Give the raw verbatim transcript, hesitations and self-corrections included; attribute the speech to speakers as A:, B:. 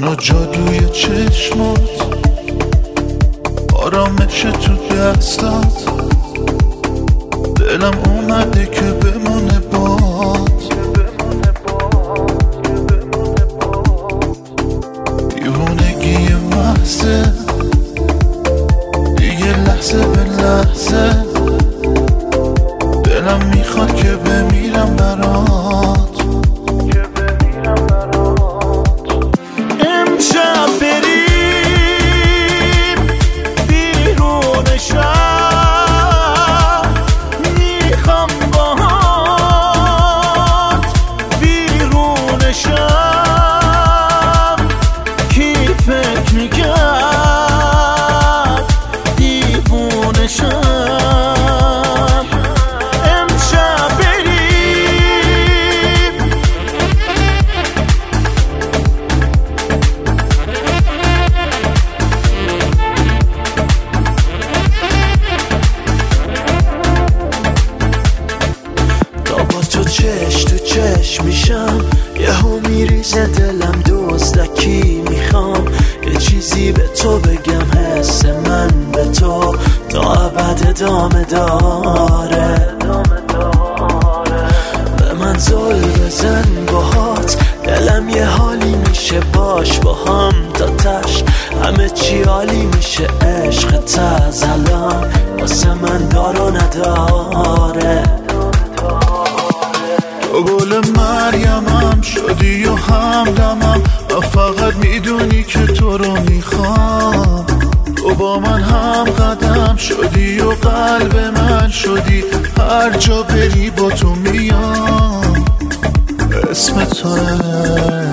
A: من و جادوی چشمات، آرامش تو دستات، دلم اومده که بمونه باد. دیوونگی محضه دیگه لحظه به لحظه، دلم میخواد که بمیرم برات. امشب بریم بیرون شهر، میخوام باهات بیرون شهر. کی فکر میکرد دیوونه شم؟ چش تو چش میشم، یهو میریزه دلم دزدکی. میخوام یه چیزی به تو بگم، حس من به تو تا ابد ادامه داره. به من زل بزن باهات، دلم یه حالی میشه باش با هم تا تش. همه چی عالی میشه، عشق از الان واسه من دارو نداره. تو گل مریمم شدی و همدمم، و فقط میدونی که تو رو میخوام. تو با من هم قدم شدی و قلب من شدی، هر جا بری با تو میام. اسم توه